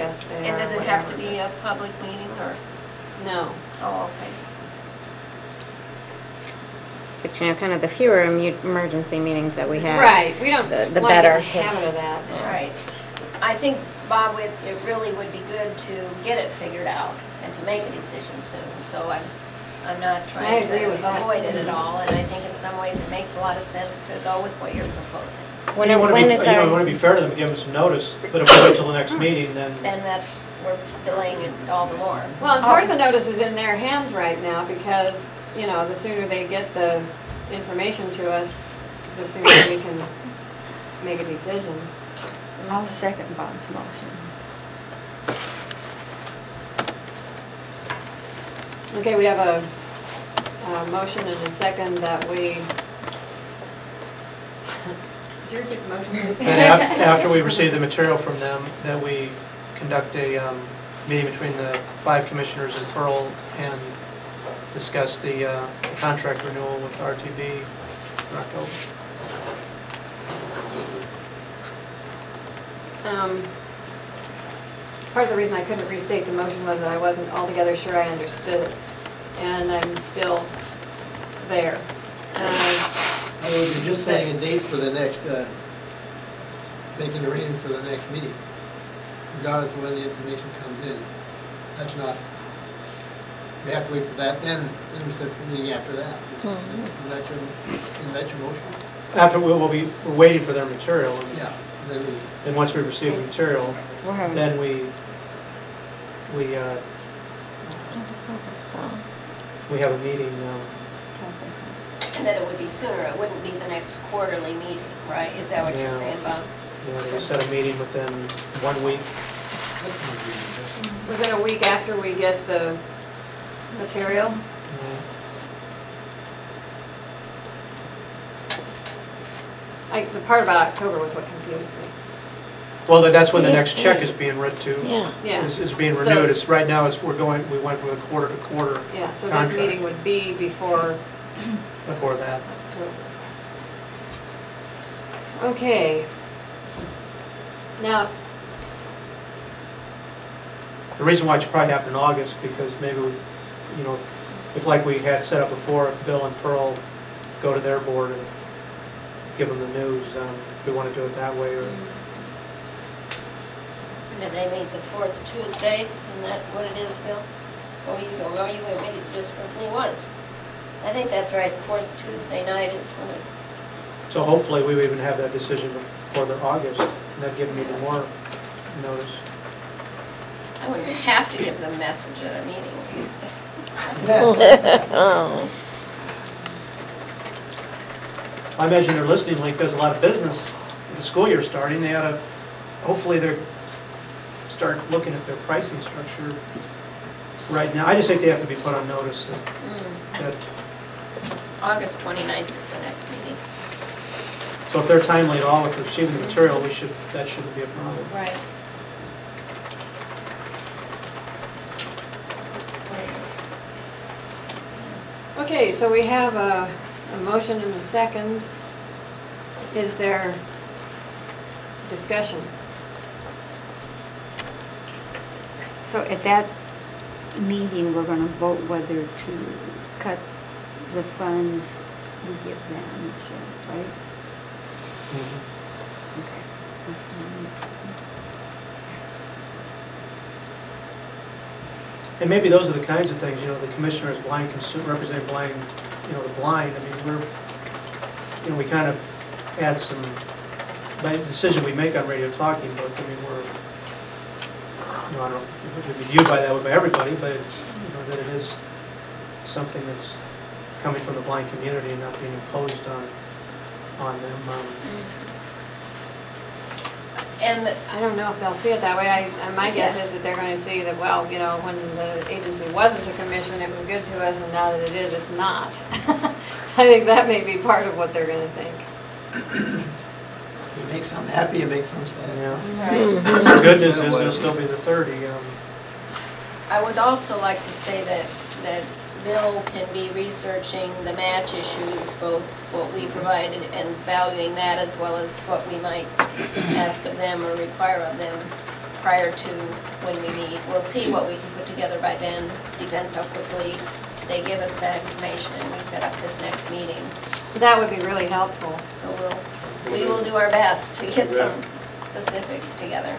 guess they are. And does it have to be a public meeting or? No. Oh, okay. But you know, kind of the fewer emergency meetings that we have. Right, we don't the want to better, get in the habit 'cause- of that. All right. I think, Bob, it really would be good to get it figured out and to make a decision soon. So I'm not I trying agree to with that. avoid it at all. And I think in some ways it makes a lot of sense to go with what you're proposing. When, You wanna when be- is You know, our? we want to be fair to them, give them some notice, but if we wait till the next meeting, then, Then we're delaying it all the more. Well, and part of the notice is in their hands right now because, you know, the sooner they get the information to us, the sooner we can make a decision. I'll second Bob's motion. Okay, we have a motion and a second that we. Did you repeat the motion? then after we receive the material from them, that we conduct a meeting between the 5 commissioners in Pearl and discuss the contract renewal with RTB in October. Part of the reason I couldn't restate the motion was that I wasn't altogether sure I understood it, and I'm still there. You're just setting a date for the next, making the arrangement for the next meeting, regardless of when the information comes in. That's not, we have to wait for that, then we set the meeting after that. Is that your motion? After, we're waiting for their material, and Yeah, then we, then once we receive the material, We're having. then we have a meeting, And that it would be sooner. It wouldn't be the next quarterly meeting, right? Is that what you're Yeah. saying, Bob? we set a meeting within 1 week. Within a week after we get the material? The part about October was what confused me. Well, that's when the next check is being written to. Yeah. Is being So- renewed. It's, right now, we went from a quarter to quarter Yeah, so this contract. meeting would be before Before that. October. Okay. Now, The reason why it should probably happen in August, because maybe, you know, if like we had set up before, if Bill and Pearl go to their board and give them the news, we want to do it that way, or, And they meet the 4th Tuesday, isn't that what it is, Bill? Oh, you don't know, you made it just with me once. I think that's right, the 4th Tuesday night is when it, so hopefully we would even have that decision before the August, and that'd give them even more notice. I wouldn't have to give them a message at a meeting. I imagine their listening link does a lot of business. The school year starting, they ought to, hopefully they're, start looking at their pricing structure right now. I just think they have to be put on notice that, August 29th is the next meeting. so if they're timely at all with receiving the material, that shouldn't be a problem. Right. okay, so we have a motion and a second. Is there discussion? So at that meeting, we're gonna vote whether to cut the funds we give them, right? Okay. That's fine. And maybe those are the kinds of things, you know, the commissioner is blind, represent blind, you know, the blind. I mean, we kind of add some, by the decision we make on radio talking, but I mean, I don't know if it would be viewed by that way by everybody, but, you know, that it is something that's coming from the blind community and not being imposed on them. And I don't know if they'll see it that way. My guess is that they're going to see that, well, you know, when the agency wasn't a commission, it was good to us, and now that it is, it's not. I think that may be part of what they're going to think. you make some happy, you make some sad. Yeah. right. The good news is there'll still be the 30. I would also like to say that Bill can be researching the match issues, both what we provided and valuing that, as well as what we might ask of them or require of them prior to when we meet. We'll see what we can put together by then, depends how quickly they give us that information and we set up this next meeting. That would be really helpful. So we will do our best to get some specifics together.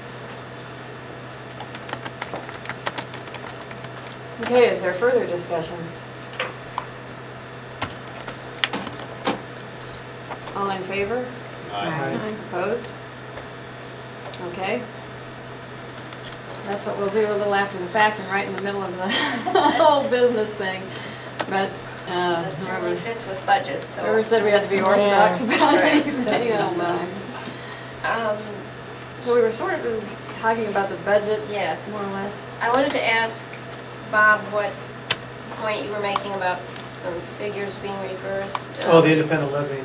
Okay, is there further discussion? All in favor? Opposed? Okay. That's what we'll do a little after the fact and right in the middle of the whole business thing. But, That certainly whoever fits with budget, so. said we had to be orthodox Yeah, about that's right. anything, you know, so we were sort of talking about the budget, Yes. more or less. I wanted to ask Bob what point you were making about some figures being reversed. Oh, the independent living,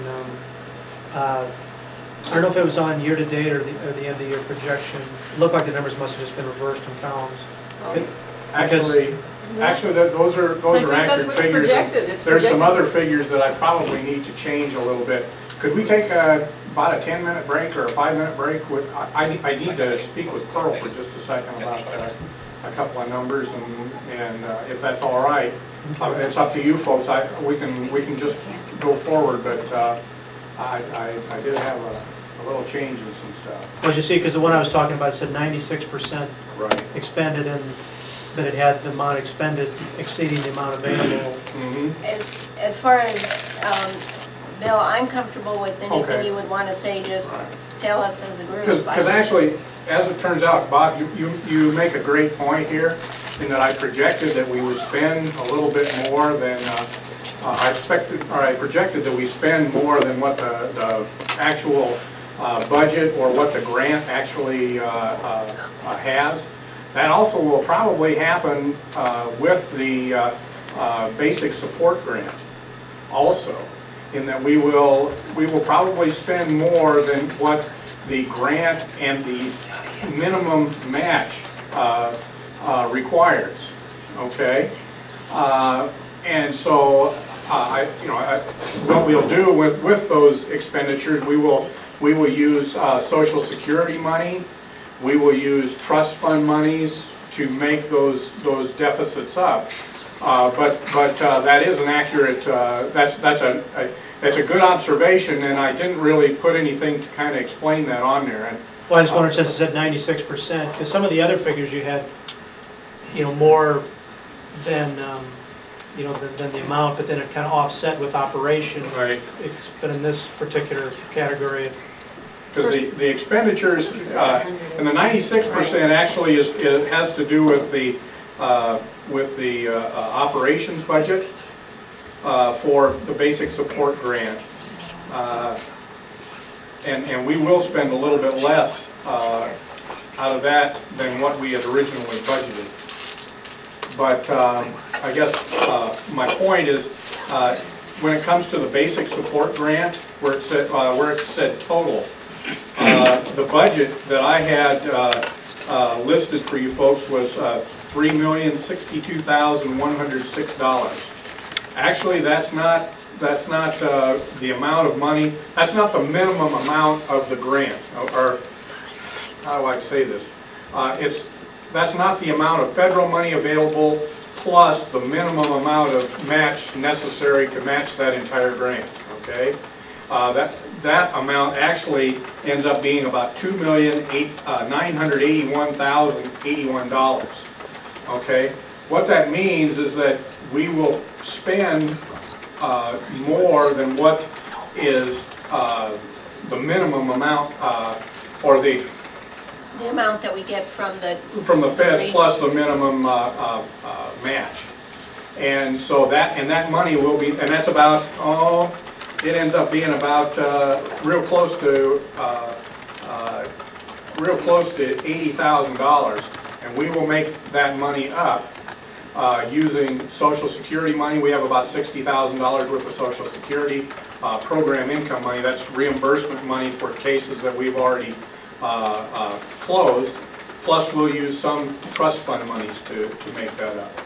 I don't know if it was on year-to-date or the end of the year projection. It looked like the numbers must have just been reversed in columns. Actually, those are I think that's accurate what's figures. projected. It's There's some projected. other figures that I probably need to change a little bit. Could we take about a 10-minute break or a 5-minute break? I need to speak with Pearl for just a second about a couple of numbers, and if that's all right. It's up to you folks. We can just go forward, but I did have a little change in some stuff. Well, you see, because the one I was talking about said 96% Right. expended, and that it had the amount expended exceeding the amount available. Mm-hmm. As far as, Bill, I'm comfortable with anything Okay. you would want to say, just Right. tell us as a group. Because actually, as it turns out, Bob, you make a great point here, in that I projected that we would spend a little bit more than, I projected that we spend more than what the actual budget or what the grant actually has. That also will probably happen with the basic support grant also, in that we will probably spend more than what the grant and the minimum match requires, okay? And so, what we'll do with those expenditures, we will use Social Security money, we will use trust fund monies to make those deficits up. But that is an accurate, that's a good observation, and I didn't really put anything to kind of explain that on there. And Well, I just wondered, since it's at 96%, because some of the other figures you had, more than, than the amount, but then it kind of offset with operation. Right. But in this particular category, because the expenditures, and the 96% actually has to do with the operations budget for the basic support grant. And we will spend a little bit less out of that than what we had originally budgeted. But I guess my point is, when it comes to the basic support grant, where it said total, the budget that I had listed for you folks was $3,062,106. Actually, that's not the amount of money. That's not the minimum amount of the grant, or how do I say this? That's not the amount of federal money available plus the minimum amount of match necessary to match that entire grant. Okay, that amount actually ends up being about $2,981,081. Okay, what that means is that we will spend more than what is the minimum amount, or the amount that we get from the feds plus the minimum match. And so that money will be, and that's about, it ends up being about real close to $80,000, and we will make that money up using Social Security money. We have about $60,000 worth of Social Security program income money. That's reimbursement money for cases that we've already closed. Plus, we'll use some trust fund monies to make that up.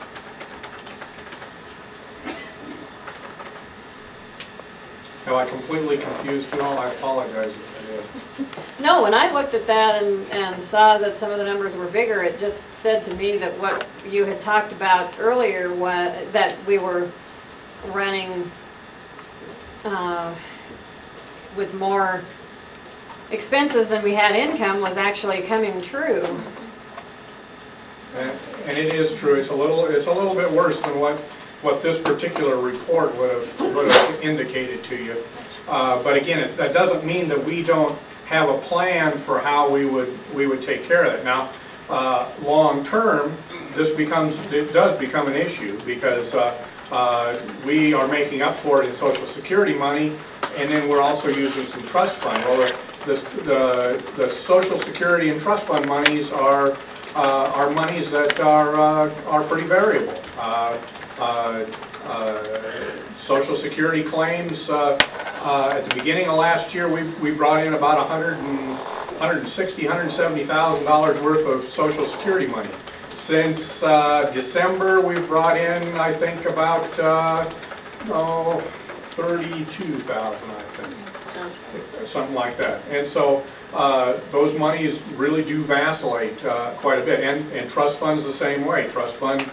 Have I completely confused you all? I apologize if No, when I looked at that and saw that some of the numbers were bigger, it just said to me that what you had talked about earlier was that we were running with more expenses than we had income was actually coming true. I did. And it is true, it's a little bit worse than what this particular report would have indicated to you. But again, that doesn't mean that we don't have a plan for how we would take care of it. Now, long-term, it does become an issue because we are making up for it in Social Security money, and then we're also using some trust fund. Well, the Social Security and trust fund monies are monies that are pretty variable. Social Security claims, at the beginning of last year, we brought in about $160,000, $170,000 worth of Social Security money. Since December, we've brought in, I think, about $32,000, I think. Something like that. And so those monies really do vacillate quite a bit. And trust funds the same way. Trust fund,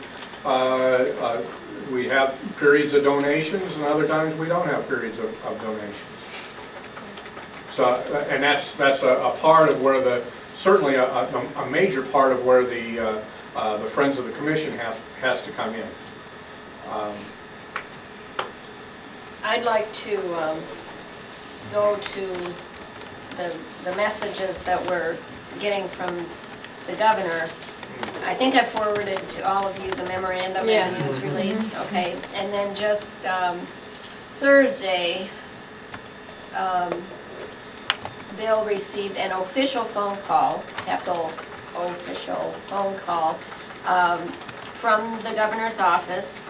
we have periods of donations, and other times we don't have periods of donations. So, and that's a part of where certainly a major part of where the Friends of the Commission has to come in. I'd like to go to the messages that we're getting from the governor. I think I forwarded to all of you the memorandum and the news release. Okay, and then just Thursday, Bill received an official phone call, capital official phone call, from the governor's office,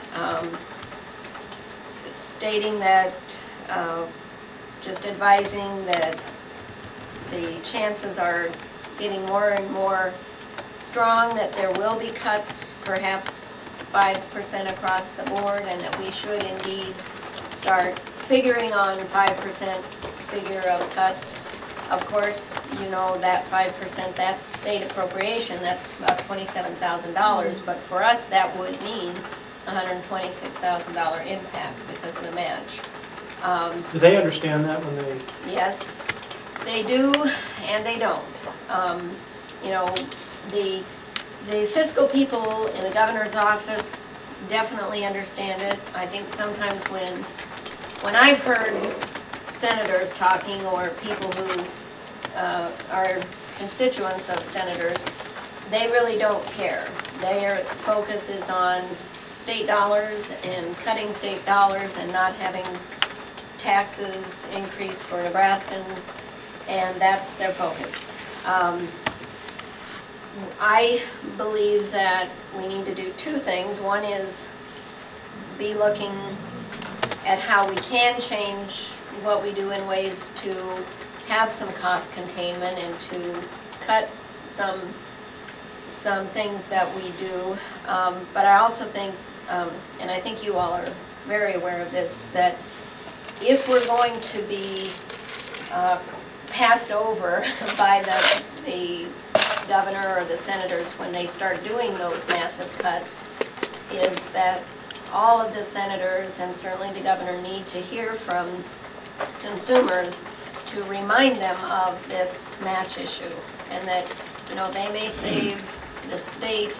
stating that, just advising that the chances are getting more and more strong, that there will be cuts, perhaps 5% across the board, and that we should indeed start figuring on 5% figure of cuts. Of course, you know that 5%, that's state appropriation, that's about $27,000, but for us, that would mean $126,000 impact because of the match. Do they understand that when they? Yes, they do and they don't. You know, the fiscal people in the governor's office definitely understand it. I think sometimes when I've heard senators talking or people who are constituents of senators, they really don't care. Their focus is on state dollars and cutting state dollars and not having taxes increase for Nebraskans, and that's their focus. I believe that we need to do two things. One is be looking at how we can change what we do in ways to have some cost containment and to cut some things that we do. But I also think, and I think you all are very aware of this, that if we're going to be passed over by the governor or the senators when they start doing those massive cuts, is that all of the senators and certainly the governor need to hear from consumers to remind them of this match issue, and that, you know, they may save the state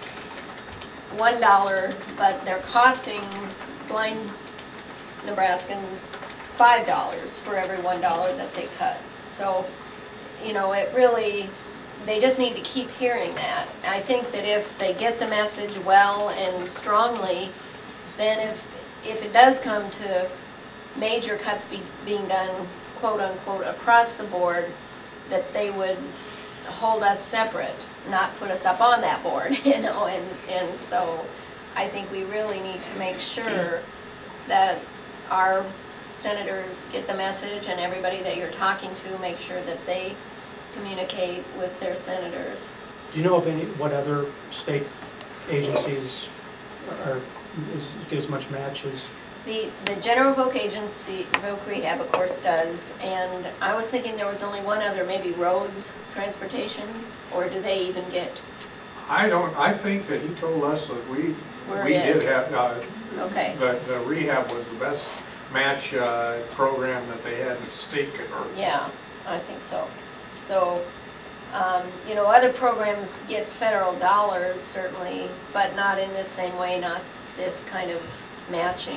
$1, but they're costing blind Nebraskans $5 for every $1 that they cut. So, you know, it really, they just need to keep hearing that. I think that if they get the message well and strongly, then if it does come to major cuts being done, quote unquote, across the board, that they would hold us separate, not put us up on that board, you know, and so I think we really need to make sure that our senators get the message, and everybody that you're talking to, make sure that they communicate with their senators. Do you know of what other state agencies get as much match as The general voc agency, voc rehab, of course, does, and I was thinking there was only one other, maybe roads, transportation, or do they even get, I think that he told us that we We're did in. have, okay. the rehab was the best match program that they had in the state. Yeah, I think so. So, you know, other programs get federal dollars certainly, but not in the same way, not this kind of matching.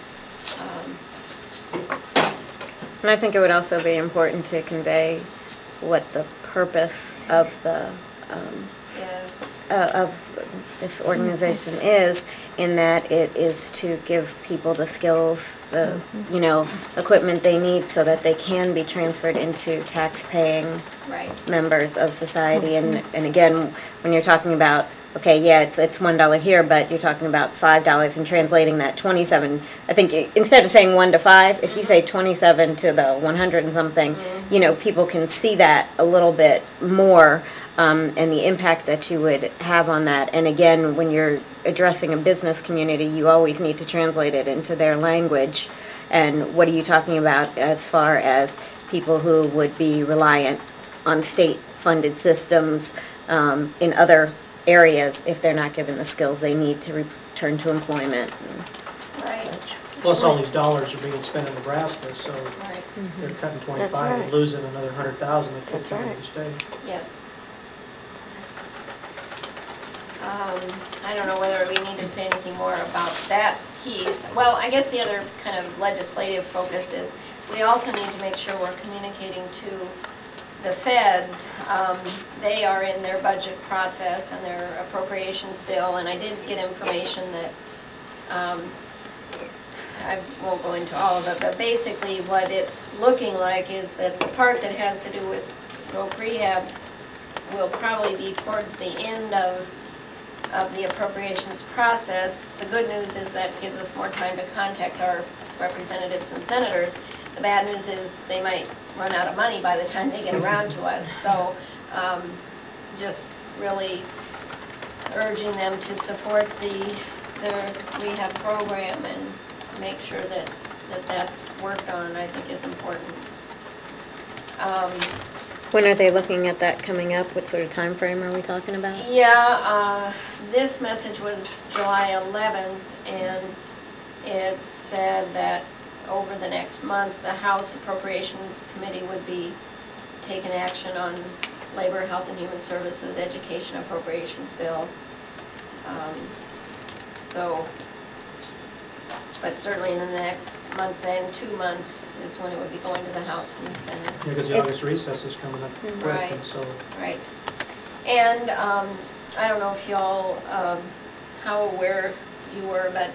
And I think it would also be important to convey what the purpose of the, Yes, of this organization is, in that it is to give people the skills, the, you know, equipment they need so that they can be transferred into tax-paying right. members of society. And again, when you're talking about, okay, yeah, it's $1 here, but you're talking about $5 and translating that 27. I think instead of saying 1 to 5, if you say 27 to the 100 and something, you know, people can see that a little bit more, and the impact that you would have on that. And again, when you're addressing a business community, you always need to translate it into their language. And what are you talking about as far as people who would be reliant on state-funded systems in other areas if they're not given the skills they need to return to employment? Right, Plus, all these dollars are being spent in Nebraska, so right, they're cutting That's 25 and right. losing another 100,000 if they That's come to right. the state. yes. I don't know whether we need to say anything more about that piece. Well, I guess the other kind of legislative focus is, we also need to make sure we're communicating to the feds. They are in their budget process and their appropriations bill, and I did get information that, I won't go into all of it, but basically what it's looking like is that the part that has to do with voc rehab will probably be towards the end of the appropriations process. The good news is that gives us more time to contact our representatives and senators. The bad news is they might run out of money by the time they get around to us. So just really urging them to support the rehab program and make sure that that's worked on, I think is important. When are they looking at that coming up? What sort of time frame are we talking about? Yeah, this message was July 11th, and it said that over the next month, the House Appropriations Committee would be taking action on Labor, Health and Human Services Education Appropriations Bill. So, but certainly in the next month and 2 months is when it would be going to the House and the Senate. Yeah, because the August recess is coming up quick, Right. and so Right. And I don't know if y'all, how aware you were, but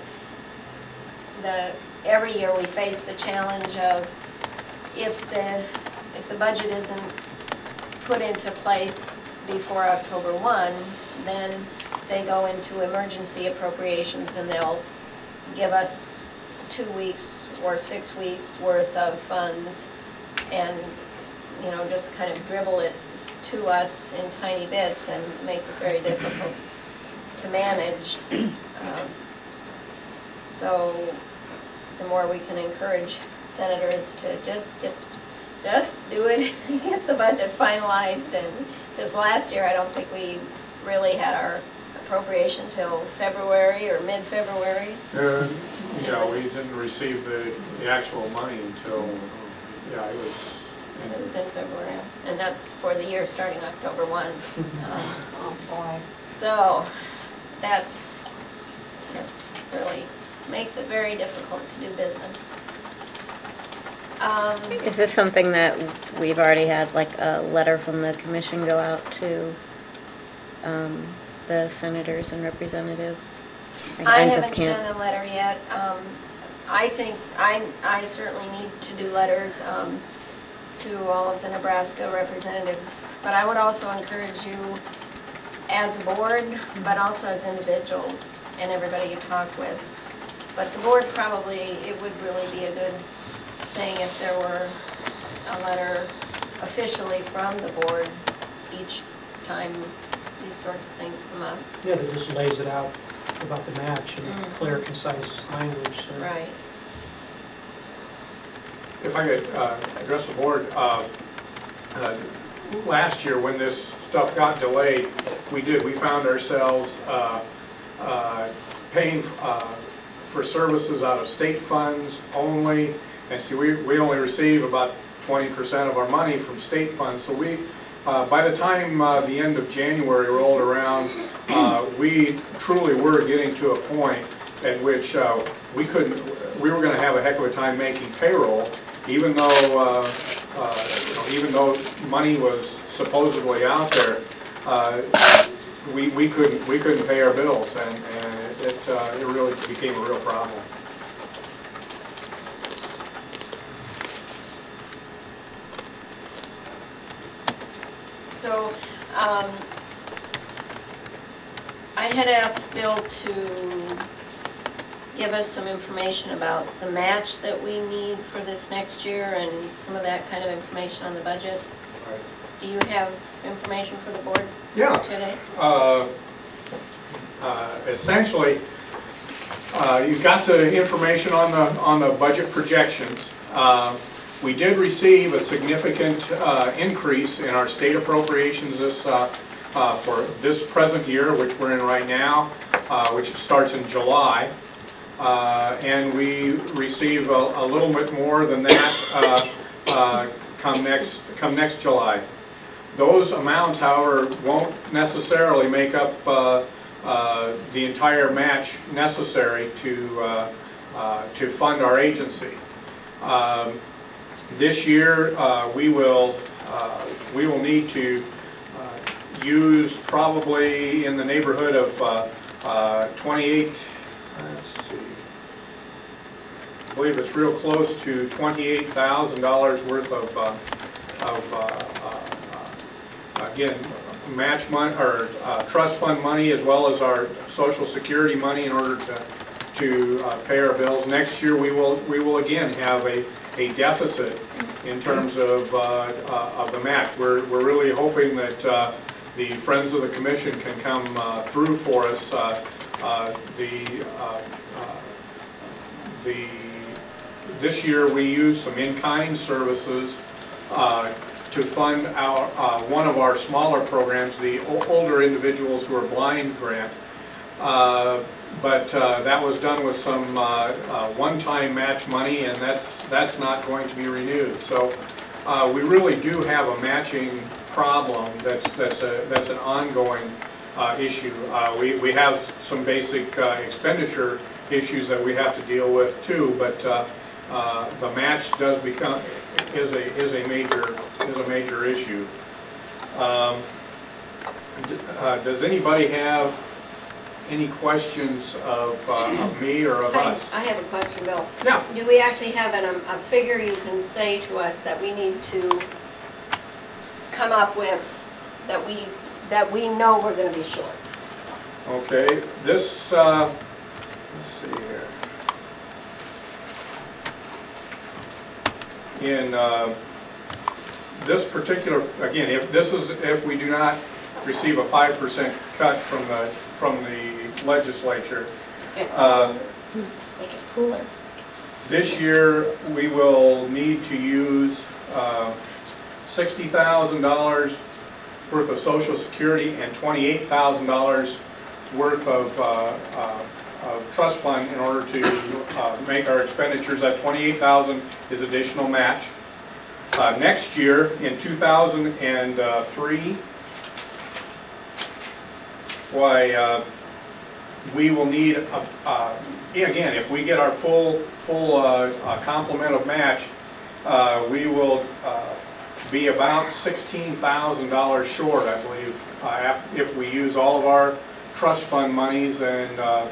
every year we face the challenge of if the budget isn't put into place before October 1, then they go into emergency appropriations and they'll give us 2 weeks or 6 weeks worth of funds and, you know, just kind of dribble it to us in tiny bits and makes it very difficult to manage. So the more we can encourage senators to just do it, get the budget finalized. And this last year, I don't think we really had our appropriation till February or mid-February. Yeah, we didn't receive the actual money until, yeah, it was. It was in February, and that's for the year starting October 1. Oh, boy. So that's really makes it very difficult to do business. Is this something that we've already had, like a letter from the commission go out to the senators and representatives? I just haven't can't. done a letter yet. I think I certainly need to do letters to all of the Nebraska representatives, but I would also encourage you as a board, but also as individuals and everybody you talk with. But the board probably, it would really be a good thing if there were a letter officially from the board each time these sorts of things come up. yeah, that just lays it out about the match in clear, concise language. So. Right. if I could address the board, last year when this stuff got delayed, we found ourselves paying for services out of state funds only, and see, we only receive about 20% of our money from state funds, so we, by the time the end of January rolled around, we truly were getting to a point at which we were going to have a heck of a time making payroll, even though even though money was supposedly out there, we couldn't pay our bills, and it really became a real problem. So, I had asked Bill to give us some information about the match that we need for this next year and some of that kind of information on the budget. Right. Do you have information for the board today? Essentially, you've got the information on the budget projections. We did receive a significant increase in our state appropriations for this present year, which we're in right now, which starts in July. And we receive a little bit more than that come next July. Those amounts, however, won't necessarily make up the entire match necessary to fund our agency. This year, we will need to use probably in the neighborhood of 28. Let's see. I believe it's real close to $28,000 worth of again, match money or trust fund money, as well as our Social Security money in order to pay our bills. Next year, we will again have a deficit in terms of the match. We're really hoping that the Friends of the Commission can come through for us. This year we used some in-kind services to fund our one of our smaller programs, the Older Individuals Who Are Blind grant. But that was done with some one-time match money, and that's not going to be renewed. So we really do have a matching problem that's an ongoing issue. We have some basic expenditure issues that we have to deal with too, but the match is a major issue. Does anybody have any questions of me or of us? I have a question, Bill. Yeah. Do we actually have a figure you can say to us that we need to come up with, that we know we're going to be short? Okay, this, let's see here. In this particular, again, if we do not receive a 5% cut from the legislature, Make it cooler. this year we will need to use $60,000 worth of Social Security and $28,000 worth of trust fund in order to make our expenditures. That $28,000 is additional match. Next year, in 2003, we will need, again, if we get our full complement of match, we will be about $16,000 short, I believe, if we use all of our trust fund monies and our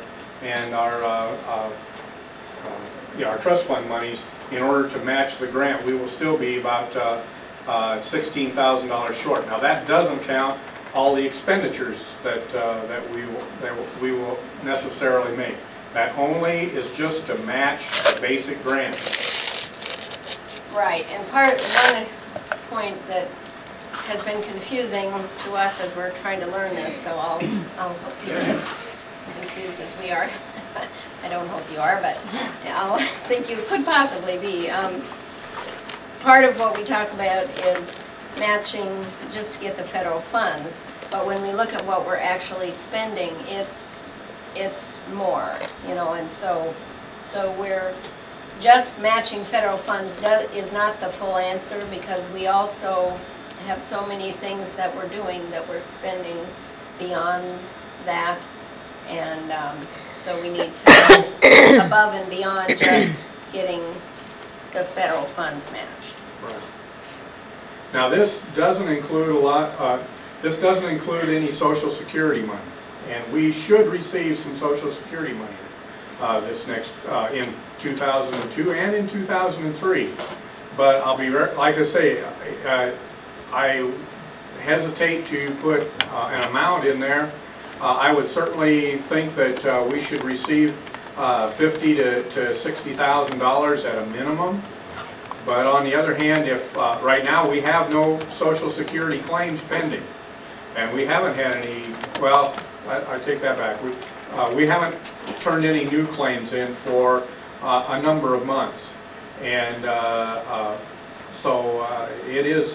trust fund monies in order to match the grant. We will still be about $16,000 short. Now that doesn't count all the expenditures that we will necessarily make. That only is just to match the basic grant. Right, and one point that has been confusing to us as we're trying to learn this, so I'll hope you're as confused as we are. I don't hope you are, but I think you could possibly be. part of what we talk about is matching just to get the federal funds, but when we look at what we're actually spending, it's more, you know, and so we're, just matching federal funds is not the full answer, because we also have so many things that we're doing that we're spending beyond that, and so we need to go above and beyond just getting the federal funds matched. Right. Now, this doesn't include this doesn't include any Social Security money, and we should receive some Social Security money this next, in 2002 and in 2003. But I'll be, like I say, I hesitate to put an amount in there. I would certainly think that we should receive $50,000 to $60,000 at a minimum. But on the other hand, if right now we have no Social Security claims pending, and we haven't had any, well, I take that back. We haven't turned any new claims in for a number of months, and so it is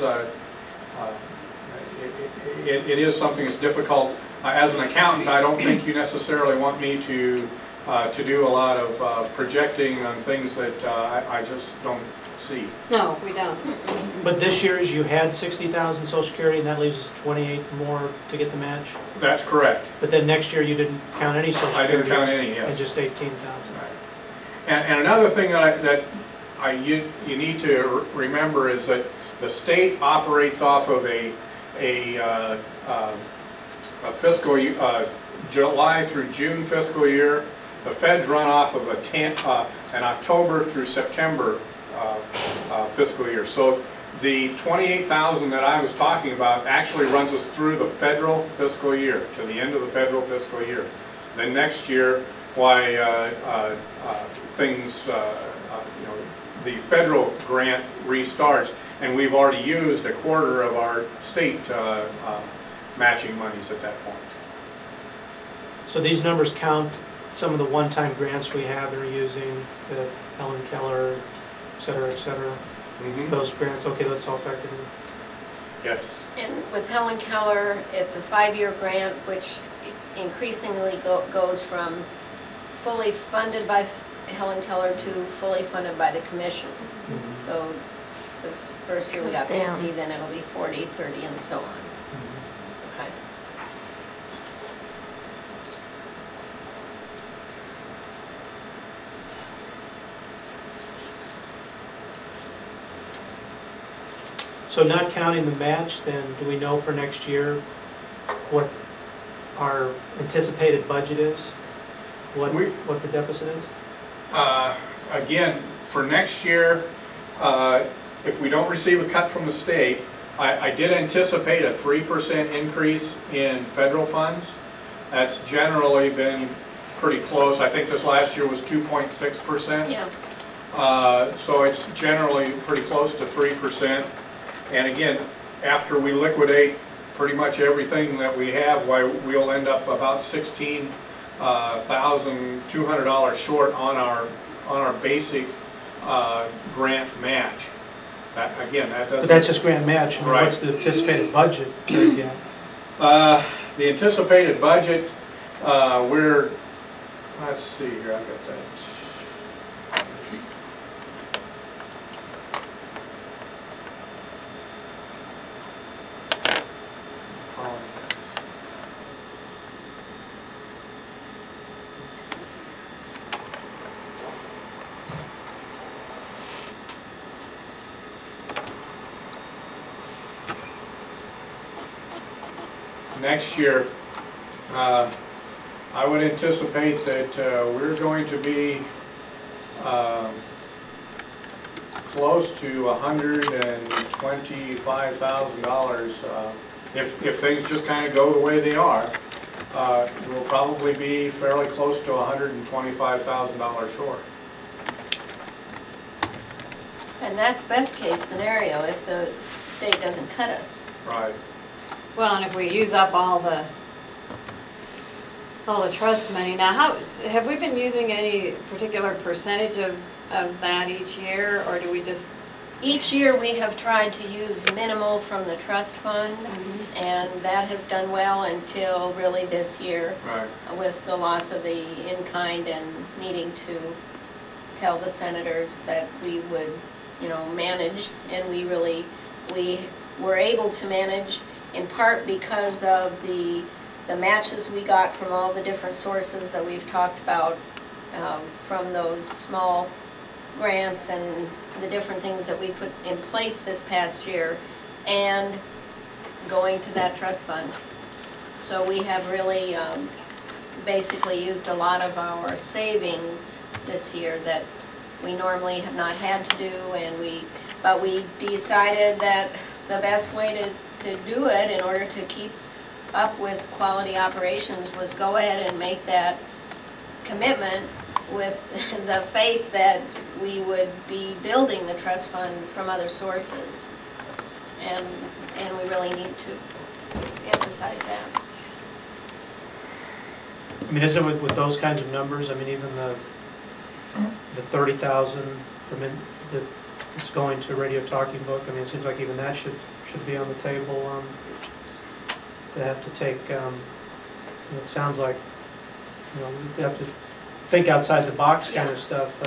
it is something that's difficult. As an accountant, I don't think you necessarily want me to do a lot of projecting on things that I just don't see. No, we don't. But this year's, you had 60,000 Social Security, and that leaves us 28 more to get the match? That's correct. But then next year, you didn't count any Social I Security? didn't count any, yes. And just 18,000? Right. And another thing that you need to remember is that the state operates off of a fiscal July through June fiscal year. The feds run off of an October through September fiscal year. So the 28,000 that I was talking about actually runs us through the federal fiscal year, to the end of the federal fiscal year. Then next year, why things, you know, the federal grant restarts, and we've already used a quarter of our state matching monies at that point. So these numbers count some of the one-time grants we have and are using, the Helen Keller, et cetera, et cetera. Mm-hmm. Those grants, okay, that's all factored in. Yes. And with Helen Keller, it's a 5-year grant, which increasingly goes from fully funded by Helen Keller to fully funded by the commission. Mm-hmm. So the first year we got 50, then it'll be 40, 30, and so on. Mm-hmm. Okay. So not counting the match, then do we know for next year what our anticipated budget is? What the deficit is? Again, for next year, if we don't receive a cut from the state, I did anticipate a 3% increase in federal funds. That's generally been pretty close. I think this last year was 2.6%. Yeah. So it's generally pretty close to 3%. And again, after we liquidate pretty much everything that we have, why we'll end up about $16,200 short on our basic grant match. That, again, that doesn't. But that's just grant match. I mean, Right. What's the anticipated budget there again? The anticipated budget, we're, let's see here, I've got that. Next year, I would anticipate that we're going to be close to $125,000. If things just kind of go the way they are, we'll probably be fairly close to $125,000 short. And that's best case scenario if the state doesn't cut us. Right. Well, and if we use up all the trust money, now have we been using any particular percentage of that each year, or do we just Each year, we have tried to use minimal from the trust fund, and that has done well until really this year Right. with the loss of the in-kind and needing to tell the senators that we would, manage, and we were able to manage in part because of the matches we got from all the different sources that we've talked about, from those small grants and the different things that we put in place this past year, and going to that trust fund. So we have really basically used a lot of our savings this year that we normally have not had to do, but we decided that the best way to do it in order to keep up with quality operations was go ahead and make that commitment with the faith that we would be building the trust fund from other sources. And we really need to emphasize that. I mean, is it with those kinds of numbers, I mean, even the 30,000 from that's going to Radio Talking Book, I mean, it seems like even that should be on the table, to have to take, it sounds like, you have to think outside the box kind of stuff,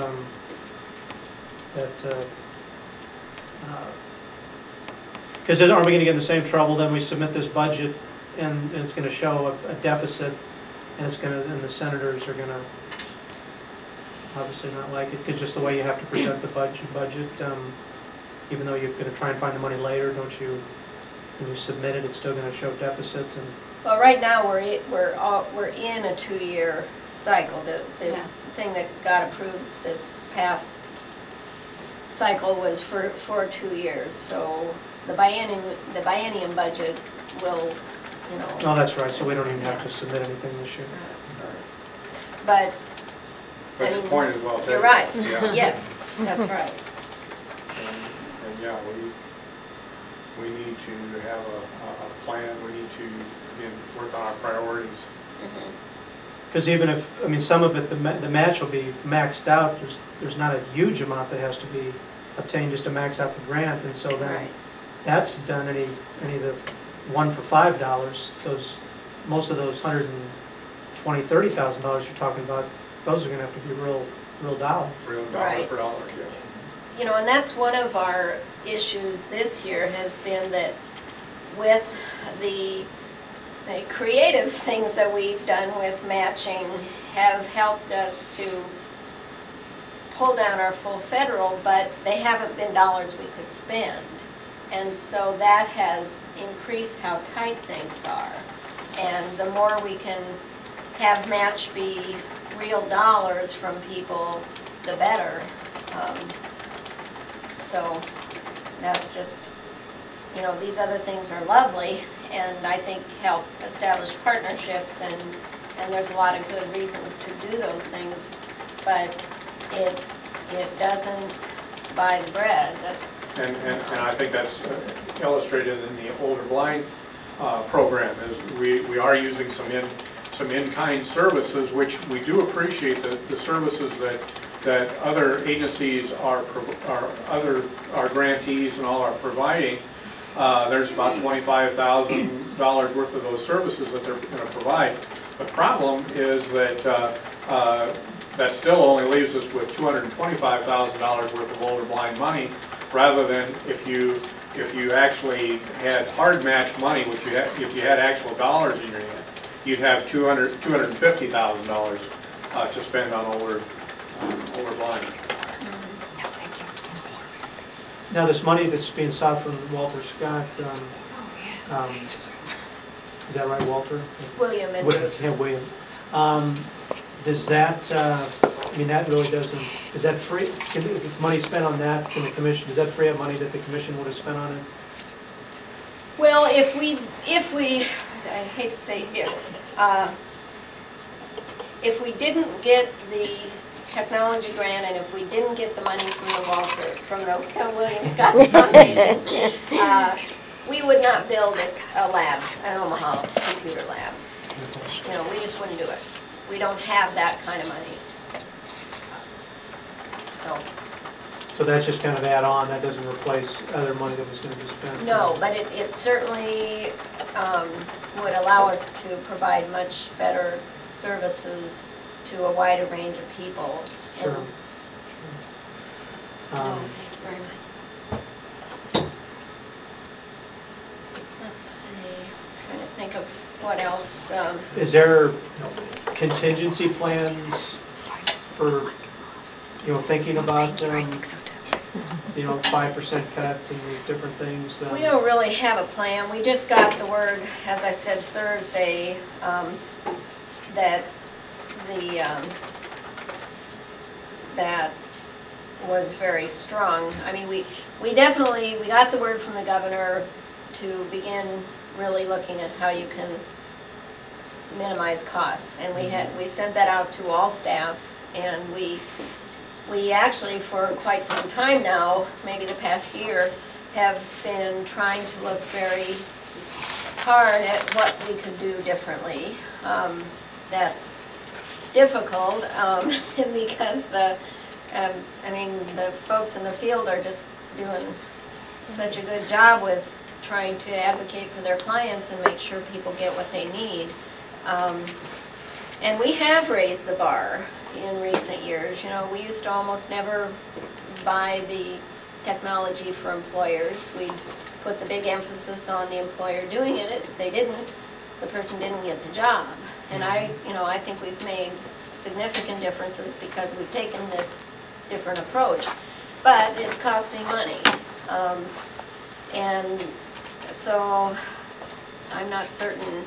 because aren't we going to get in the same trouble, then we submit this budget and it's going to show a deficit, and and the senators are going to obviously not like it, because just the way you have to present the budget, even though you're going to try and find the money later, don't you, when you submit it, it's still going to show deficits. And Well, right now, we're in a 2-year cycle. The thing that got approved this past cycle was for 2 years, so the biennium budget will, oh, that's right, so we don't even have to submit anything this year. But, But your point is well taken. you're right, Yeah. yes, that's right. And yeah, we need to have a plan, we need to, again, work on our priorities. Because even if, I mean, some of it, the match will be maxed out, there's not a huge amount that has to be obtained just to max out the grant, and so then Right. that's done, any of the one for $5, most of those $120,000-$130,000 you're talking about, those are gonna have to be real dollar. Real dollar Right. for dollar, yeah. And that's one of our issues this year has been that with the creative things that we've done with matching have helped us to pull down our full federal, but they haven't been dollars we could spend. And so that has increased how tight things are. And the more we can have match be real dollars from people, the better. So that's just, these other things are lovely and I think help establish partnerships, and there's a lot of good reasons to do those things, but it doesn't buy the bread. And I think that's illustrated in the Older Blind program, is we are using some in-kind services, which we do appreciate the services that other agencies our grantees and all are providing. There's about $25,000 worth of those services that they're going to provide. The problem is that that still only leaves us with $225,000 worth of older blind money, rather than if you actually had hard match money, which if you had actual dollars in your hand, you'd have $250,000 to spend on older blind. Now, this money that's being sought from Walter Scott, is that right, Walter? William and Bruce. Yeah, William. Does that, that really doesn't, is that free, if money spent on that from the commission, does that free up money that the commission would have spent on it? Well, if we, I hate to say if we didn't get the technology grant, and if we didn't get the money from the William Scott Foundation, we would not build a lab, an Omaha computer lab. We just wouldn't do it. We don't have that kind of money. So that's just kind of add on, that doesn't replace other money that was going to be spent? No, but it certainly would allow us to provide much better services to a wider range of people. Sure. And- Um, No, thank you very much. Let's see, trying to think of what else. Is there contingency plans for, thinking about, 5% cuts and these different things? We don't really have a plan. We just got the word, as I said Thursday, that that was very strong. I mean, we got the word from the governor to begin really looking at how you can minimize costs. And we sent that out to all staff, and we actually, for quite some time now, maybe the past year, have been trying to look very hard at what we could do differently. That's difficult because the folks in the field are just doing such a good job with trying to advocate for their clients and make sure people get what they need. And we have raised the bar in recent years. We used to almost never buy the technology for employers. We'd put the big emphasis on the employer doing it. If they didn't, the person didn't get the job. And I think we've made significant differences because we've taken this different approach. But it's costing money. And so I'm not certain,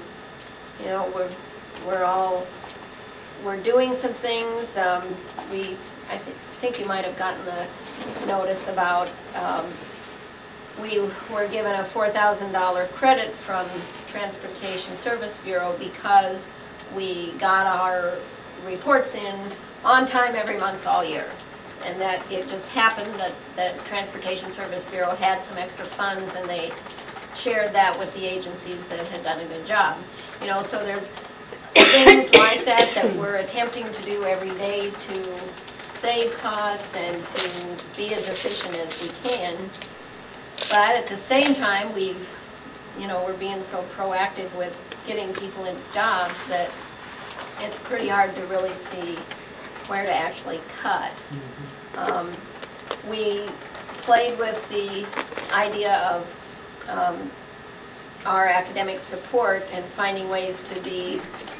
we're doing some things. I think you might have gotten the notice about, we were given a $4,000 credit from Transportation Service Bureau because we got our reports in on time every month all year. And that it just happened that Transportation Service Bureau had some extra funds and they shared that with the agencies that had done a good job. So there's things like that we're attempting to do every day to save costs and to be as efficient as we can. But at the same time, we're being so proactive with getting people into jobs that it's pretty hard to really see where to actually cut. We played with the idea of our academic support and finding ways to be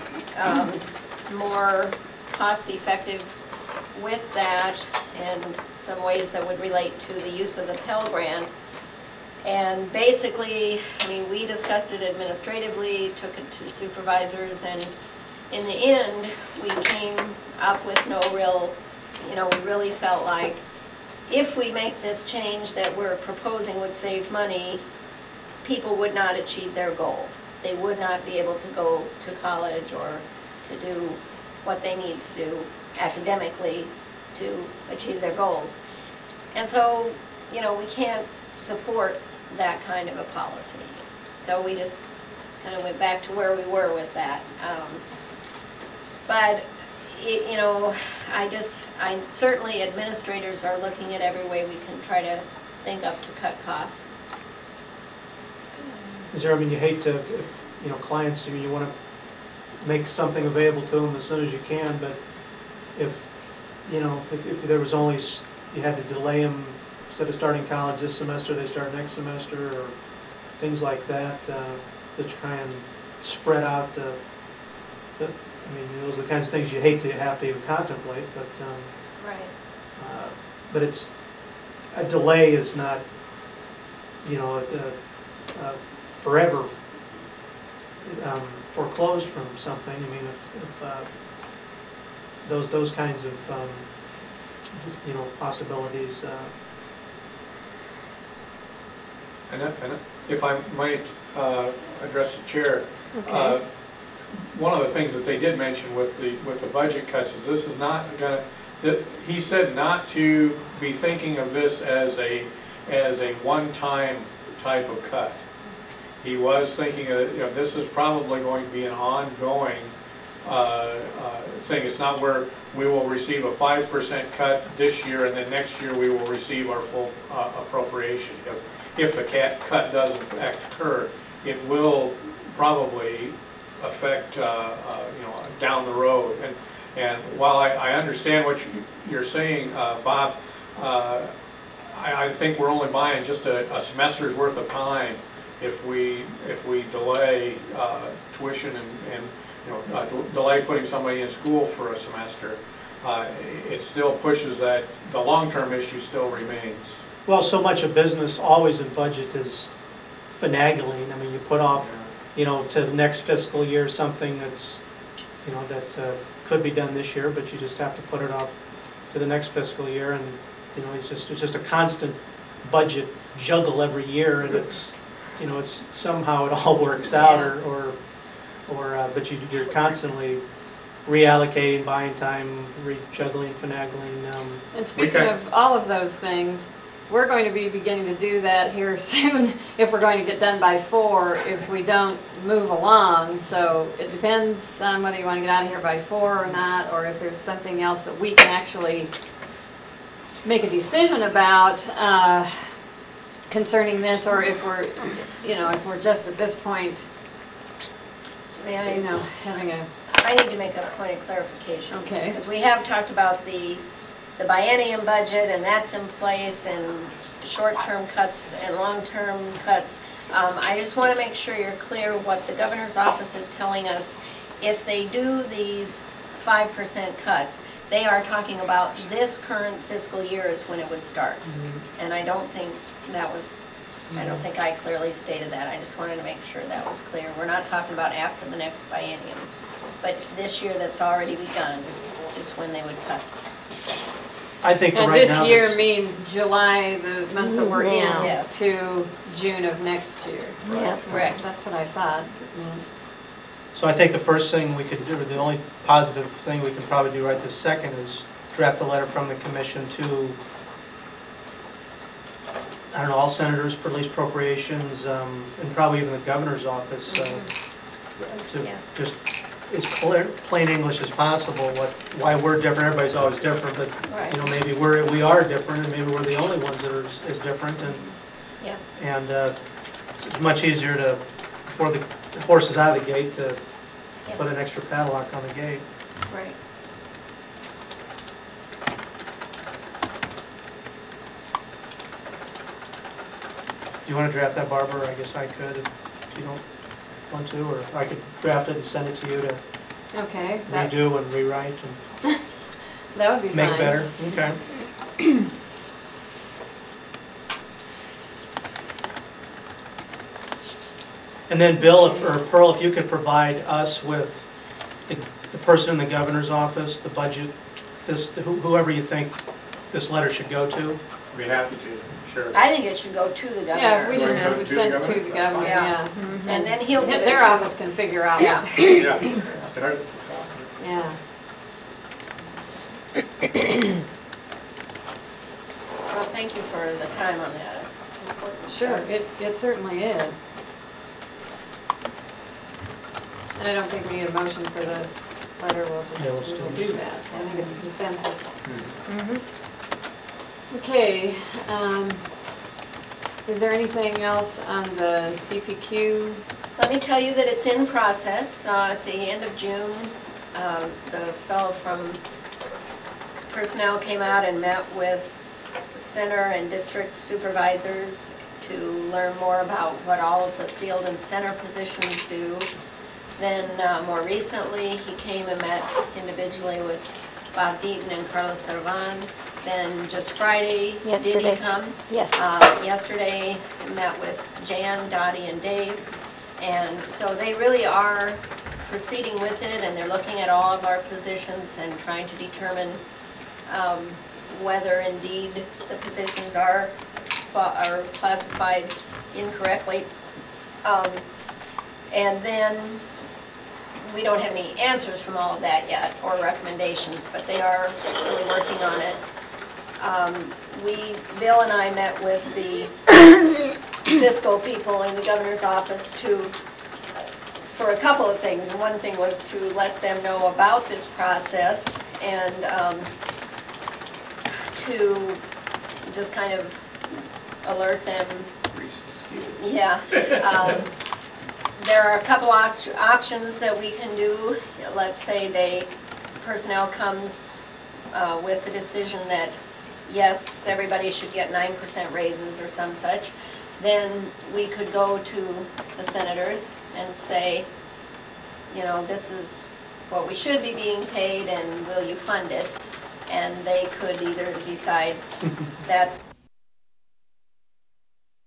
more cost-effective with that, and some ways that would relate to the use of the Pell Grant. And basically, we discussed it administratively, took it to supervisors, and in the end, we came up with no real, we really felt like if we make this change that we're proposing would save money, people would not achieve their goal. They would not be able to go to college or to do what they need to do academically to achieve their goals. And so, we can't support that kind of a policy. So we just kind of went back to where we were with that. But, certainly administrators are looking at every way we can try to think up to cut costs. Is there, you hate to, clients, you want to make something available to them as soon as you can, but if there was only, you had to delay them, instead of starting college this semester, they start next semester, or things like that, to try and spread out those are the kinds of things you hate to have to even contemplate, but Right. But a delay is not, forever foreclosed from something. If those kinds of possibilities. And if I might address the chair, Okay. One of the things that they did mention with the budget cuts is this is not going to. He said not to be thinking of this as a one-time type of cut. He was thinking this is probably going to be an ongoing thing. It's not where we will receive a 5% cut this year and then next year we will receive our full appropriation. If the cut does in fact occur, it will probably affect, down the road. And while I understand what you're saying, Bob, I think we're only buying just a semester's worth of time if we delay tuition and delay putting somebody in school for a semester. It still pushes that, the long-term issue still remains. Well, so much of business always in budget is finagling. I mean, you put off, to the next fiscal year something that's, that could be done this year, but you just have to put it off to the next fiscal year, and it's just a constant budget juggle every year, and it's somehow it all works out, but you're constantly reallocating, buying time, juggling, finagling. And speaking of all of those things, we're going to be beginning to do that here soon if we're going to get done by 4 if we don't move along. So it depends on whether you want to get out of here by 4 or not, or if there's something else that we can actually make a decision about concerning this, or if we're, if we're just at this point, having a... I need to make a point of clarification. Okay. Because we have talked about the biennium budget, and that's in place, and short-term cuts and long-term cuts. I just want to make sure you're clear what the governor's office is telling us. If they do these 5% cuts, they are talking about this current fiscal year is when it would start. And I don't think I clearly stated that. I just wanted to make sure that was clear. We're not talking about after the next biennium. But this year that's already begun is when they would cut. I think for And right this now, year means July, the month that we're in, Yes. to June of next year. That's correct. That's what I thought. So I think the first thing we could do, or the only positive thing we can probably do right this second, is draft a letter from the commission to, all senators for least appropriations, and probably even the governor's office, to Yes. just, as plain English as possible, why we're different. Everybody's always different, but Right. maybe we are different, and maybe we're the only ones that are as different, Yeah. and it's much easier to, before the horse is out of the gate, to put an extra padlock on the gate. Right. Do you want to draft that, Barbara? I guess I could if you don't want to, or I could draft it and send it to you to Okay. redo and rewrite and That would be fine. make better. Okay. And then Bill, or Pearl, if you could provide us with the person in the governor's office, the budget, whoever you think this letter should go to. I'd be happy to, sure. I think it should go to the governor. Yeah, if we just Send it would to the send it to governor? the governor, Yeah. yeah. And then he'll give it Their to- office can figure out. Yeah. Yeah, start at the top. Yeah. Well, thank you for the time on that. It's important. Sure, it certainly is. And I don't think we need a motion for the letter, we'll Yeah, let's just, do we'll it. do that. I think it's a consensus. Okay, is there anything else on the CPQ? Let me tell you that it's in process. At the end of June, the fellow from Personnel came out and met with center and district supervisors to learn more about what all of the field and center positions do. Then more recently, he came and met individually with Bob Deaton and Carlos Servan. Then just Friday, did he Yesterday. come? Yes. Yesterday, I met with Jan, Dottie, and Dave. And so they really are proceeding with it, and they're looking at all of our positions and trying to determine whether indeed the positions are classified incorrectly. And then we don't have any answers from all of that yet, or recommendations, but they are really working on it. Bill and I met with the fiscal people in the governor's office to for a couple of things. And one thing was to let them know about this process and to just kind of alert them. Yeah. There are a couple options that we can do. Let's say personnel comes with the decision that, yes, everybody should get 9% raises or some such. Then we could go to the senators and say, you know, this is what we should be being paid and will you fund it? And they could either decide that's